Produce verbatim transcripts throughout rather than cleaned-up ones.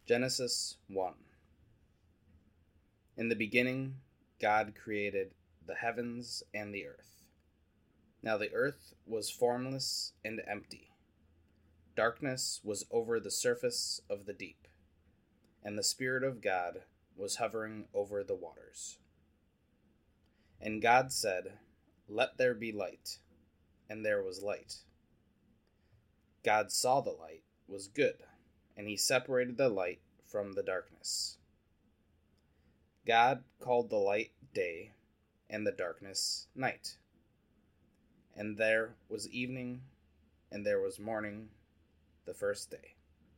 Genesis one. In the beginning, God created the heavens and the earth. Now the earth was formless and empty. Darkness was over the surface of the deep, and the Spirit of God was hovering over the waters. And God said, "Let there be light," and there was light. God saw the light was good, and he separated the light from the darkness. God called the light day, and the darkness night. And there was evening, and there was morning, the first day.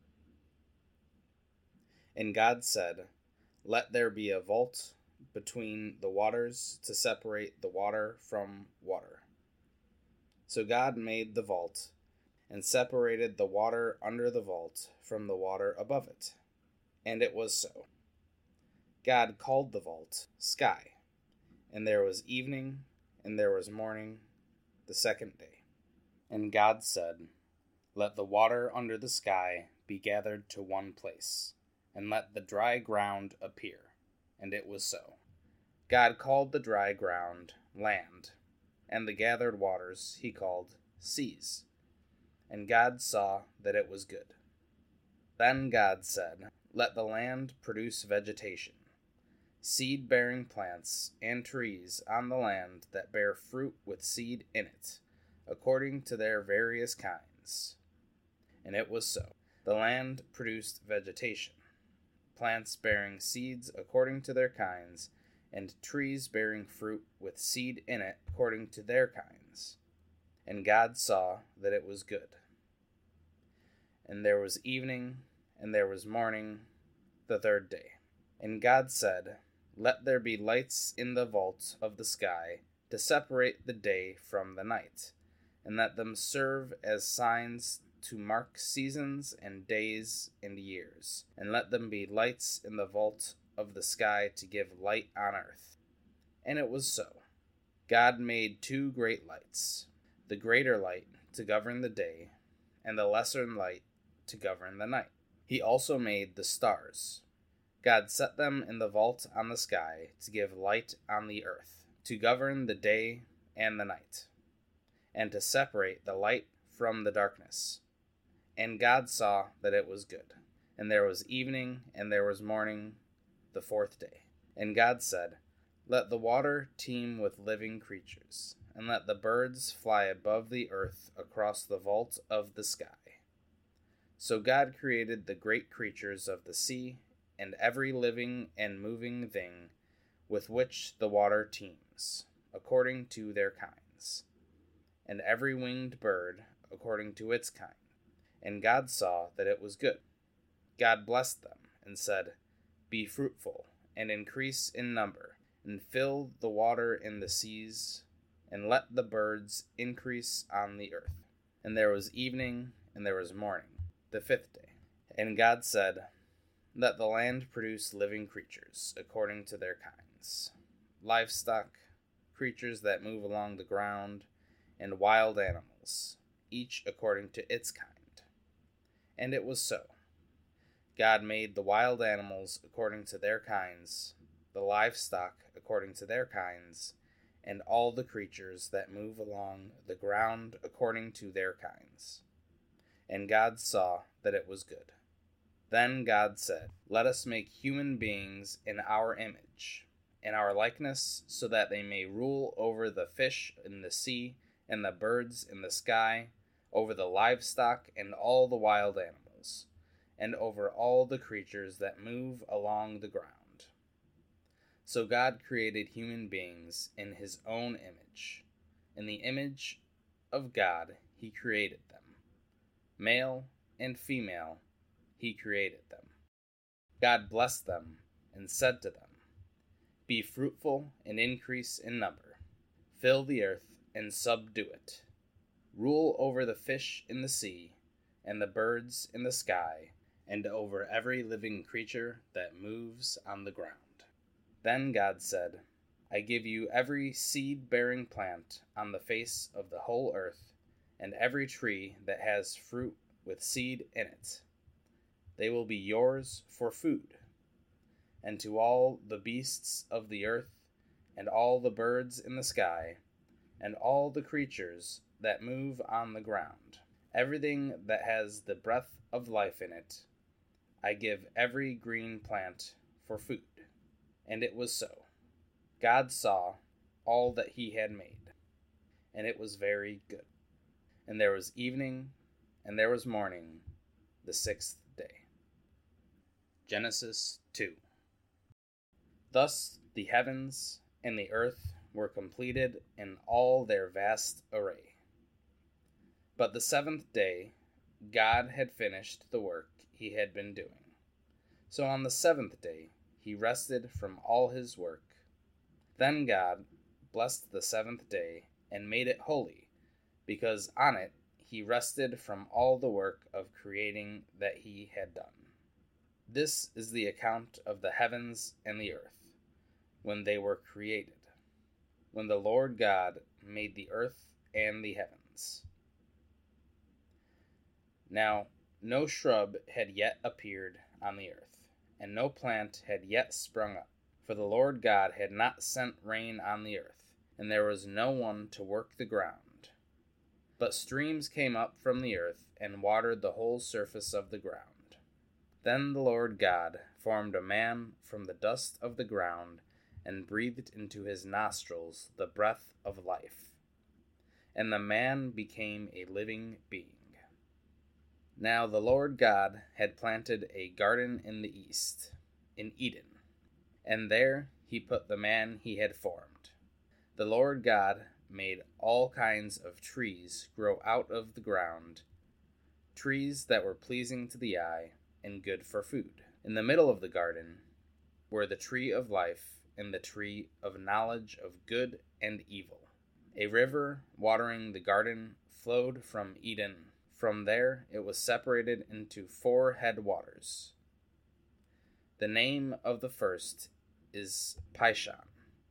And God said, "Let there be a vault between the waters to separate the water from water." So God made the vault, and separated the water under the vault from the water above it. And it was so. God called the vault sky, and there was evening, and there was morning, the second day. And God said, "Let the water under the sky be gathered to one place, and let the dry ground appear." And it was so. God called the dry ground land, and the gathered waters he called seas. And God saw that it was good. Then God said, "Let the land produce vegetation, seed-bearing plants and trees on the land that bear fruit with seed in it, according to their various kinds." And it was so. The land produced vegetation, plants bearing seeds according to their kinds, and trees bearing fruit with seed in it according to their kinds. And God saw that it was good. And there was evening, and there was morning, the third day. And God said, "Let there be lights in the vault of the sky to separate the day from the night, and let them serve as signs to mark seasons and days and years. And let them be lights in the vault of the sky to give light on earth." And it was so. God made two great lights, the greater light to govern the day, and the lesser light to govern the night. He also made the stars. God set them in the vault on the sky to give light on the earth, to govern the day and the night, and to separate the light from the darkness. And God saw that it was good. And there was evening, and there was morning, the fourth day. And God said, "Let the water teem with living creatures, and let the birds fly above the earth across the vault of the sky." So God created the great creatures of the sea, and every living and moving thing with which the water teems, according to their kinds, and every winged bird according to its kind. And God saw that it was good. God blessed them, and said, "Be fruitful, and increase in number, and fill the water in the seas, and let the birds increase on the earth." And there was evening, and there was morning, the fifth day. And God said, "Let the land produce living creatures, according to their kinds, livestock, creatures that move along the ground, and wild animals, each according to its kind." And it was so. God made the wild animals according to their kinds, the livestock according to their kinds, and all the creatures that move along the ground according to their kinds. And God saw that it was good. Then God said, "Let us make human beings in our image, in our likeness, so that they may rule over the fish in the sea, and the birds in the sky, over the livestock and all the wild animals, and over all the creatures that move along the ground." So God created human beings in his own image. In the image of God he created them. Male and female he created them. God blessed them and said to them, "Be fruitful and increase in number. Fill the earth and subdue it. Rule over the fish in the sea, and the birds in the sky, and over every living creature that moves on the ground." Then God said, "I give you every seed-bearing plant on the face of the whole earth, and every tree that has fruit with seed in it. they will be yours for food, and to all the beasts of the earth, and all the birds in the sky, and all the creatures that move on the ground, everything that has the breath of life in it, I give every green plant for food. And it was so. God saw all that he had made, and it was very good. And there was evening, and there was morning, the sixth day. Genesis two. Thus the heavens and the earth were completed in all their vast array. But the seventh day God had finished the work he had been doing. So on the seventh day he rested from all his work. Then God blessed the seventh day and made it holy, because on it he rested from all the work of creating that he had done. This is the account of the heavens and the earth, when they were created, when the Lord God made the earth and the heavens. Now no shrub had yet appeared on the earth, and no plant had yet sprung up, for the Lord God had not sent rain on the earth, and there was no one to work the ground. But streams came up from the earth and watered the whole surface of the ground. Then the Lord God formed a man from the dust of the ground and breathed into his nostrils the breath of life, and the man became a living being. Now the Lord God had planted a garden in the east, in Eden, and there he put the man he had formed. The Lord God made all kinds of trees grow out of the ground, trees that were pleasing to the eye and good for food. In the middle of the garden were the tree of life and the tree of knowledge of good and evil. A river watering the garden flowed from Eden. From there it was separated into four headwaters. The name of the first is Pishon.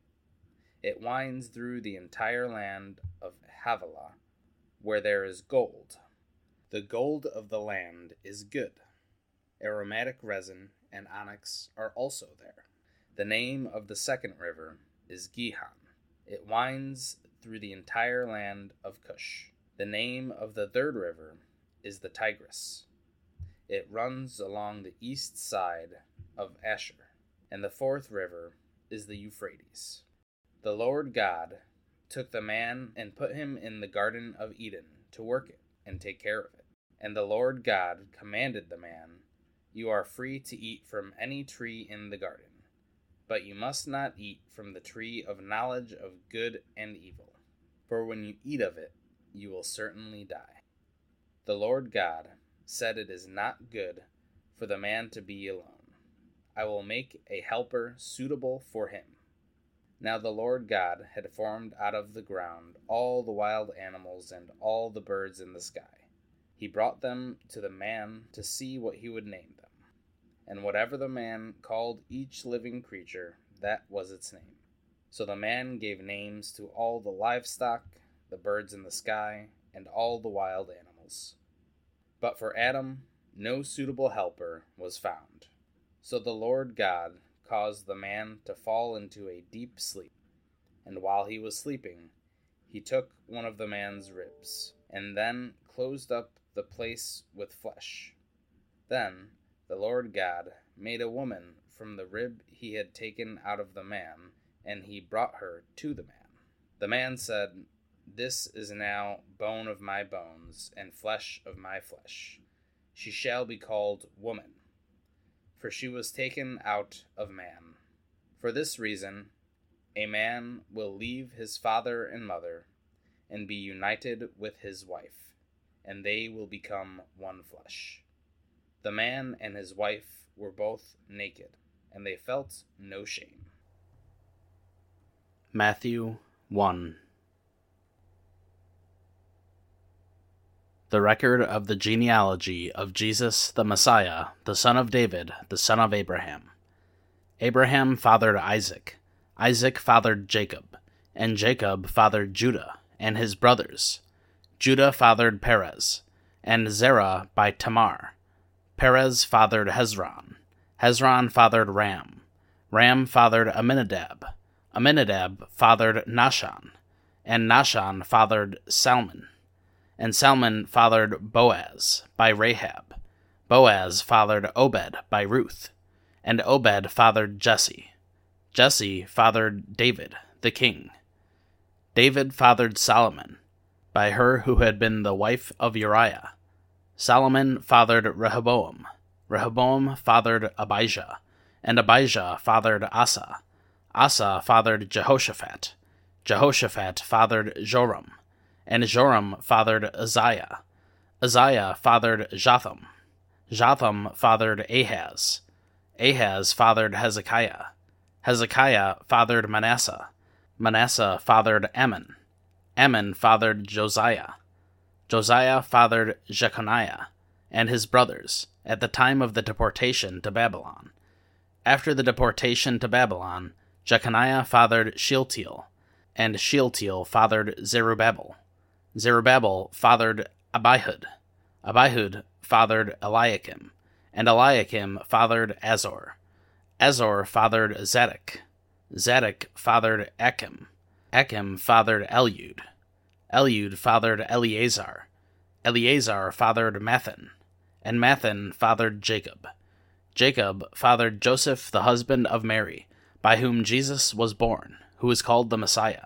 It winds through the entire land of Havilah, where there is gold. The gold of the land is good. Aromatic resin and onyx are also there. The name of the second river is Gihon. It winds through the entire land of Cush. The name of the third river is the Tigris. It runs along the east side of Asher. And the fourth river is the Euphrates. The Lord God took the man and put him in the Garden of Eden to work it and take care of it. And the Lord God commanded the man, "You are free to eat from any tree in the garden, but you must not eat from the tree of knowledge of good and evil, for when you eat of it, you will certainly die." The Lord God said, "It is not good for the man to be alone. I will make a helper suitable for him." Now the Lord God had formed out of the ground all the wild animals and all the birds in the sky. He brought them to the man to see what he would name them. And whatever the man called each living creature, that was its name. So the man gave names to all the livestock, the birds in the sky, and all the wild animals. But for Adam no suitable helper was found. So the Lord God caused the man to fall into a deep sleep, and while he was sleeping, he took one of the man's ribs, and then closed up the place with flesh. Then the Lord God made a woman from the rib he had taken out of the man, and he brought her to the man. The man said, "This is now bone of my bones, and flesh of my flesh. She shall be called woman, for she was taken out of man. For this reason, a man will leave his father and mother, and be united with his wife, and they will become one flesh." The man and his wife were both naked, and they felt no shame. Matthew one. The record of the genealogy of Jesus the Messiah, the son of David, the son of Abraham. Abraham fathered Isaac, Isaac fathered Jacob, and Jacob fathered Judah and his brothers. Judah fathered Perez, and Zerah by Tamar. Perez fathered Hezron. Hezron fathered Ram. Ram fathered Amminadab. Amminadab fathered Nahshon. And Nahshon fathered Salmon. And Salmon fathered Boaz by Rahab. Boaz fathered Obed by Ruth. And Obed fathered Jesse. Jesse fathered David, the king. David fathered Solomon by her who had been the wife of Uriah. Solomon fathered Rehoboam. Rehoboam fathered Abijah. And Abijah fathered Asa. Asa fathered Jehoshaphat. Jehoshaphat fathered Joram. And Joram fathered Uzziah. Uzziah fathered Jotham. Jotham fathered Ahaz. Ahaz fathered Hezekiah. Hezekiah fathered Manasseh. Manasseh fathered Ammon. Ammon fathered Josiah. Josiah fathered Jeconiah and his brothers at the time of the deportation to Babylon. After the deportation to Babylon, Jeconiah fathered Shealtiel, and Shealtiel fathered Zerubbabel. Zerubbabel fathered Abihud. Abihud fathered Eliakim, and Eliakim fathered Azor. Azor fathered Zadok. Zadok fathered Achim. Achim fathered Eliud. Eliud fathered Eleazar. Eleazar fathered Mathan. And Mathan fathered Jacob. Jacob fathered Joseph, the husband of Mary, by whom Jesus was born, who is called the Messiah.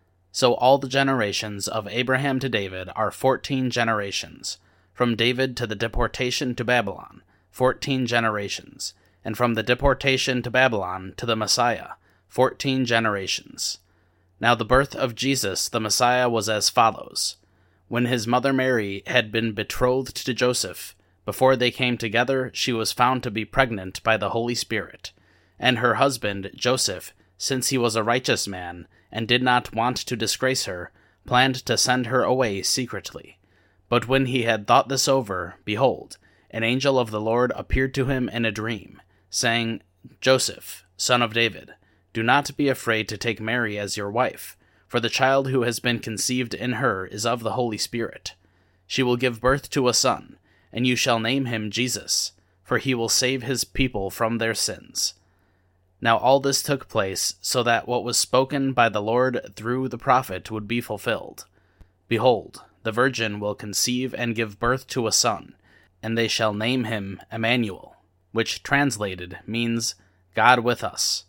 So all the generations of Abraham to David are fourteen generations. From David to the deportation to Babylon, fourteen generations. And from the deportation to Babylon to the Messiah, fourteen generations. Now the birth of Jesus the Messiah was as follows. When his mother Mary had been betrothed to Joseph, before they came together, she was found to be pregnant by the Holy Spirit. And her husband, Joseph, since he was a righteous man, and did not want to disgrace her, planned to send her away secretly. But when he had thought this over, behold, an angel of the Lord appeared to him in a dream, saying, Joseph, son of David, do not be afraid to take Mary as your wife, for the child who has been conceived in her is of the Holy Spirit. She will give birth to a son, and you shall name him Jesus, for he will save his people from their sins. Now all this took place so that what was spoken by the Lord through the prophet would be fulfilled. Behold, the virgin will conceive and give birth to a son, and they shall name him Emmanuel, which translated means God with us.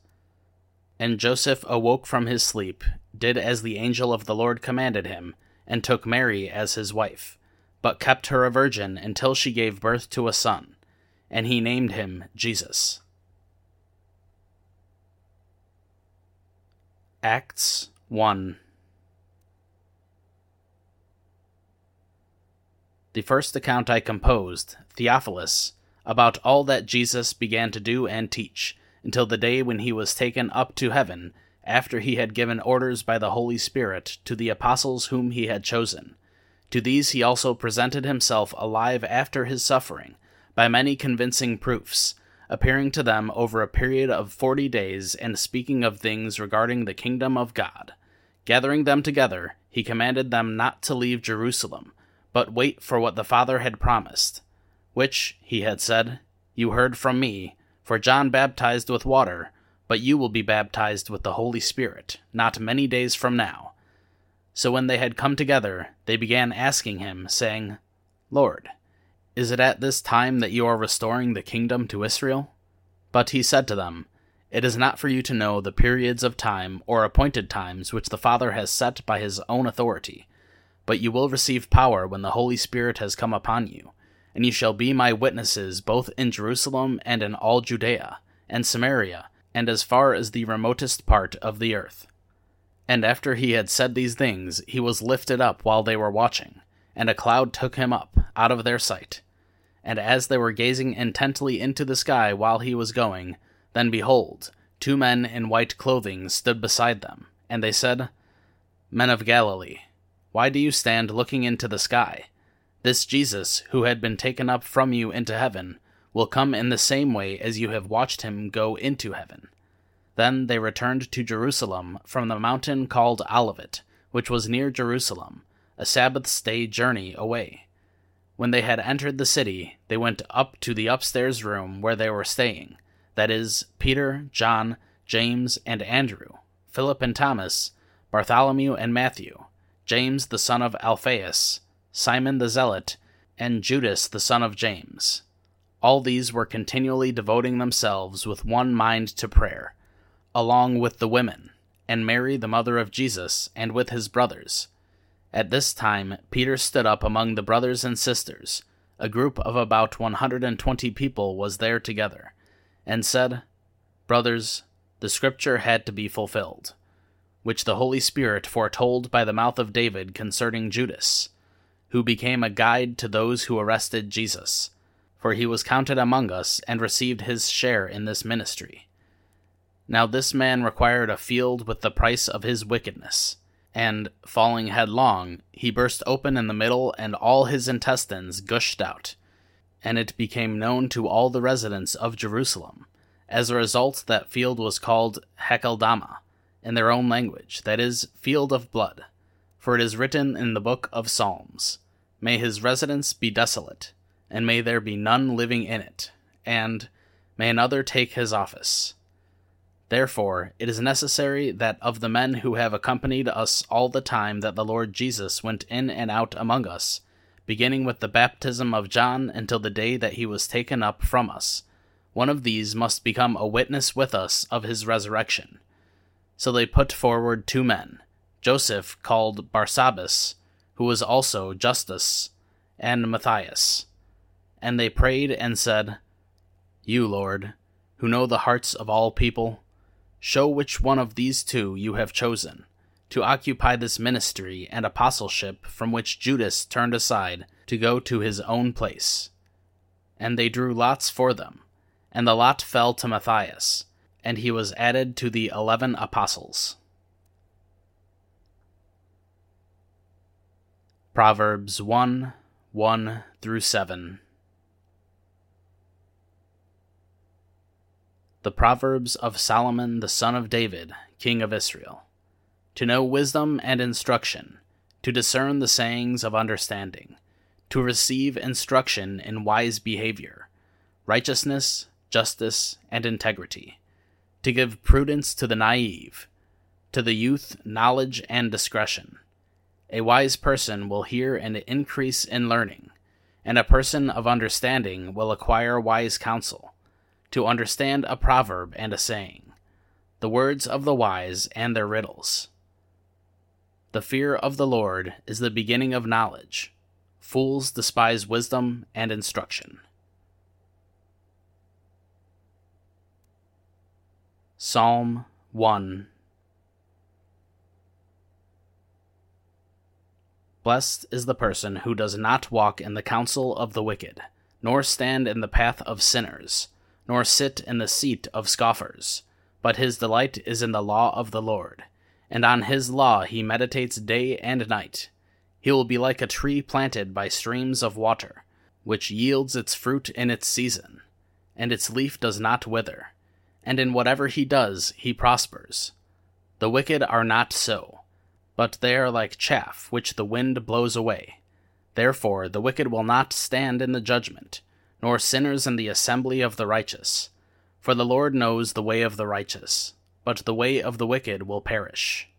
And Joseph awoke from his sleep, did as the angel of the Lord commanded him, and took Mary as his wife, but kept her a virgin until she gave birth to a son, and he named him Jesus. Acts one. The first account I composed, Theophilus, about all that Jesus began to do and teach, until the day when he was taken up to heaven, after he had given orders by the Holy Spirit to the apostles whom he had chosen. To these he also presented himself alive after his suffering, by many convincing proofs, appearing to them over a period of forty days, and speaking of things regarding the kingdom of God. Gathering them together, he commanded them not to leave Jerusalem, but wait for what the Father had promised, which, he had said, you heard from me, for John baptized with water, but you will be baptized with the Holy Spirit, not many days from now. So when they had come together, they began asking him, saying, Lord, is it at this time that you are restoring the kingdom to Israel? But he said to them, It is not for you to know the periods of time or appointed times which the Father has set by his own authority, but you will receive power when the Holy Spirit has come upon you, and you shall be my witnesses both in Jerusalem and in all Judea, and Samaria, and as far as the remotest part of the earth. And after he had said these things, he was lifted up while they were watching, and a cloud took him up out of their sight. And as they were gazing intently into the sky while he was going, then behold, two men in white clothing stood beside them, and they said, Men of Galilee, why do you stand looking into the sky? This Jesus, who had been taken up from you into heaven, will come in the same way as you have watched him go into heaven. Then they returned to Jerusalem from the mountain called Olivet, which was near Jerusalem, a Sabbath's day journey away. When they had entered the city, they went up to the upstairs room where they were staying, that is, Peter, John, James, and Andrew, Philip and Thomas, Bartholomew and Matthew, James the son of Alphaeus, Simon the Zealot, and Judas the son of James. All these were continually devoting themselves with one mind to prayer, along with the women, and Mary the mother of Jesus, and with his brothers. At this time Peter stood up among the brothers and sisters, a group of about one hundred and twenty people was there together, and said, Brothers, the scripture had to be fulfilled, which the Holy Spirit foretold by the mouth of David concerning Judas, who became a guide to those who arrested Jesus, for he was counted among us and received his share in this ministry. Now this man required a field with the price of his wickedness, and, falling headlong, he burst open in the middle, and all his intestines gushed out. And it became known to all the residents of Jerusalem. As a result, that field was called Hakeldama, in their own language, that is, field of blood. For it is written in the book of Psalms, May his residence be desolate, and may there be none living in it, and may another take his office. Therefore, it is necessary that of the men who have accompanied us all the time that the Lord Jesus went in and out among us, beginning with the baptism of John until the day that he was taken up from us, one of these must become a witness with us of his resurrection. So they put forward two men, Joseph called Barsabbas, who was also Justus, and Matthias. And they prayed and said, You, Lord, who know the hearts of all people, show which one of these two you have chosen, to occupy this ministry and apostleship from which Judas turned aside to go to his own place. And they drew lots for them, and the lot fell to Matthias, and he was added to the eleven apostles. Proverbs one, one through seven. The Proverbs of Solomon the son of David, king of Israel. To know wisdom and instruction, to discern the sayings of understanding, to receive instruction in wise behavior, righteousness, justice, and integrity, to give prudence to the naive, to the youth knowledge and discretion. A wise person will hear and increase in learning, and a person of understanding will acquire wise counsel. To understand a proverb and a saying, the words of the wise and their riddles. The fear of the Lord is the beginning of knowledge. Fools despise wisdom and instruction. Psalm one. Blessed is the person who does not walk in the counsel of the wicked, nor stand in the path of sinners, nor sit in the seat of scoffers, but his delight is in the law of the Lord, and on his law he meditates day and night. He will be like a tree planted by streams of water, which yields its fruit in its season, and its leaf does not wither, and in whatever he does he prospers. The wicked are not so, but they are like chaff which the wind blows away. Therefore the wicked will not stand in the judgment, nor sinners in the assembly of the righteous. For the Lord knows the way of the righteous, but the way of the wicked will perish.